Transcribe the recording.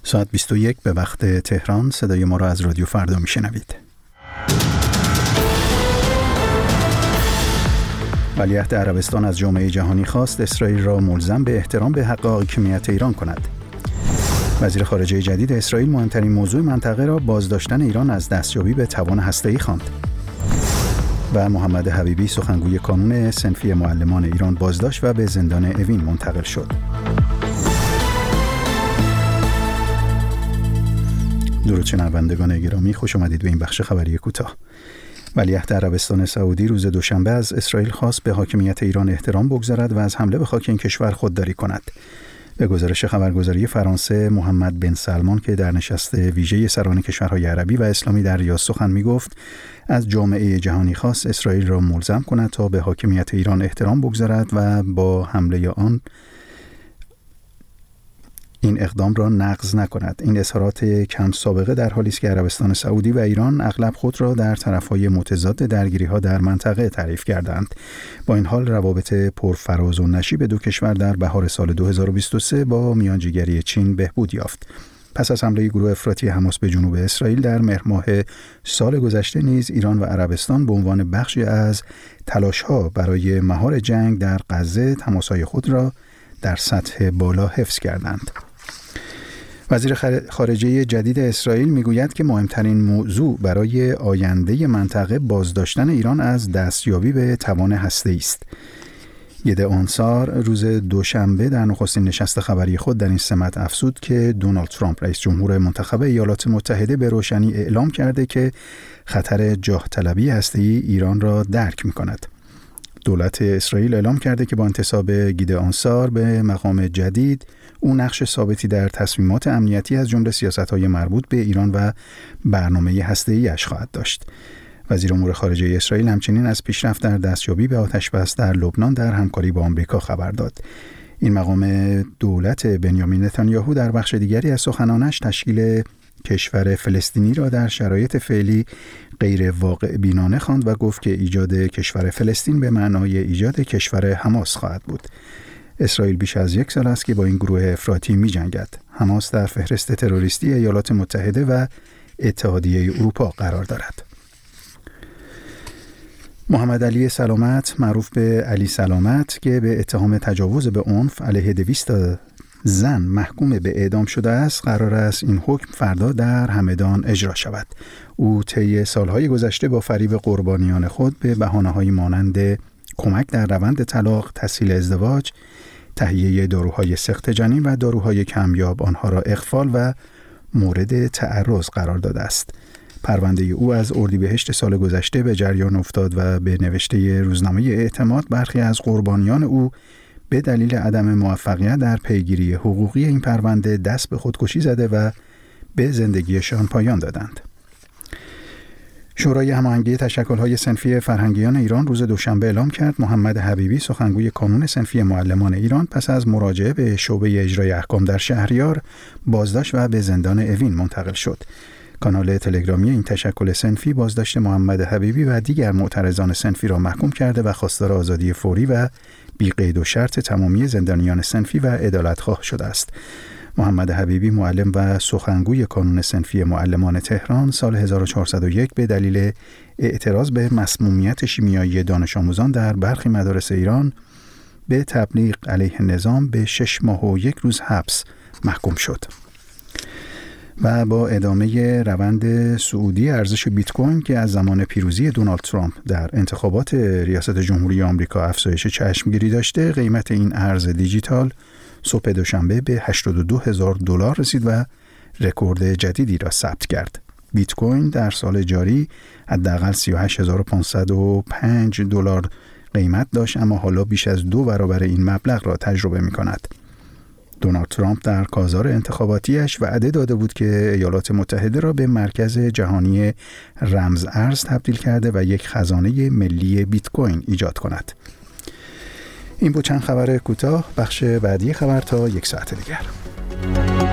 ساعت 21 به وقت تهران. صدای ما را از رادیو فردا میشنوید. ولیعهد عربستان از جامعه جهانی خواست اسرائیل را ملزم به احترام به حق حاکمیت ایران کند. وزیر خارجه جدید اسرائیل مهمترین موضوع منطقه را بازداشتن ایران از دستیابی به توان هسته‌ای خواند. و محمد حبیبی سخنگوی کانون صنفی معلمان ایران بازداشت و به زندان اوین منتقل شد. درود شنوندگان گرامی، خوش آمدید به این بخش خبری کوتاه. ولیعهد عربستان سعودی روز دوشنبه از اسرائیل خواست به حاکمیت ایران احترام بگذارد و از حمله به خاک این کشور خودداری کند. به گزارش خبرگزاری فرانسه، محمد بن سلمان که در نشست ویژه سران کشورهای عربی و اسلامی در ریاض سخن می‌گفت، از جامعه جهانی خواست اسرائیل را ملزم کند تا به حاکمیت ایران احترام بگذارد و با حمله آن این اقدام را نقض نکند. این اظهارات کم سابقه در حالی است که عربستان سعودی و ایران اغلب خود را در طرف‌های متضاد درگیری‌ها در منطقه تعریف کردند. با این حال روابط پرفراز و نشیب دو کشور در بهار سال 2023 با میانجیگری چین بهبود یافت. پس از حمله گروه افراطی حماس به جنوب اسرائیل در مهر ماه سال گذشته نیز ایران و عربستان به عنوان بخشی از تلاش‌ها برای مهار جنگ در غزه تماس‌های خود را در سطح بالا حفظ کردند. وزیر خارجه جدید اسرائیل میگوید که مهمترین موضوع برای آینده منطقه بازداشتن ایران از دستیابی به توان هسته‌ای است. گیدئون سار روز دوشنبه در نخستین نشست خبری خود در این سمت افزود که دونالد ترامپ رئیس جمهور منتخب ایالات متحده به روشنی اعلام کرده که خطر جاه طلبی هسته‌ای ایران را درک می‌کند. دولت اسرائیل اعلام کرده که با انتصاب گیدئون سار به مقام جدید او نقش ثابتی در تصمیمات امنیتی از جمله سیاست‌های مربوط به ایران و برنامه هسته‌ای‌اش خواهد داشت. وزیر امور خارجه اسرائیل همچنین از پیشرفت در دستیابی به آتش‌بس در لبنان در همکاری با آمریکا خبر داد. این مقام دولت بنیامین نتانیاهو در بخش دیگری از سخنانش تشکیل کشور فلسطینی را در شرایط فعلی غیر واقع بینانه خواند و گفت که ایجاد کشور فلسطین به معنای ایجاد کشور حماس خواهد بود. اسرائیل بیش از 1 سال است که با این گروه افراطی می جنگد. حماس در فهرست تروریستی ایالات متحده و اتحادیه اروپا قرار دارد. محمد علی سلامت معروف به علی سلامت که به اتهام تجاوز به عنف علیه 200 زن محکوم به اعدام شده است، قرار است این حکم فردا در همدان اجرا شود. او طی سالهای گذشته با فریب قربانیان خود به بهانه‌های مانند کمک در روند طلاق، تسهیل ازدواج، تهیه داروهای سخت جنین و داروهای کمیاب آنها را اغفال و مورد تعرض قرار داده است. پرونده او از اردیبهشت سال گذشته به جریان افتاد و به نوشته روزنامه اعتماد برخی از قربانیان او به دلیل عدم موفقیت در پیگیری حقوقی این پرونده دست به خودکشی زده و به زندگیشان پایان دادند. شورای هماهنگی تشکل‌های صنفی فرهنگیان ایران روز دوشنبه اعلام کرد محمد حبیبی سخنگوی کانون صنفی معلمان ایران پس از مراجعه به شعبه اجرای احکام در شهریار بازداشت و به زندان اوین منتقل شد. کانال تلگرامی این تشکل صنفی بازداشت محمد حبیبی و دیگر معترضان صنفی را محکوم کرده و خواستار آزادی فوری و بی قید و شرط تمامی زندانیان صنفی و عدالتخواه شده است. محمد حبیبی معلم و سخنگوی کانون صنفی معلمان تهران سال 1401 به دلیل اعتراض به مسمومیت شیمیایی دانش آموزان در برخی مدارس ایران به تبلیغ علیه نظام به 6 ماه و 1 روز حبس محکوم شد. و با ادامه روند صعودی ارزش بیت کوین که از زمان پیروزی دونالد ترامپ در انتخابات ریاست جمهوری آمریکا افزایش چشمگیری داشته، قیمت این ارز دیجیتال صبح دوشنبه به $82,000 رسید و رکورد جدیدی را ثبت کرد. بیت کوین در سال جاری حداقل $38,505 قیمت داشت، اما حالا بیش از 2 برابر این مبلغ را تجربه می‌کند. دونالد ترامپ در کازار انتخاباتیش وعده داده بود که ایالات متحده را به مرکز جهانی رمز ارز تبدیل کرده و یک خزانه ملی بیت کوین ایجاد کند. این بود چند خبر کوتاه. بخش بعدی خبر تا 1 ساعت دیگر.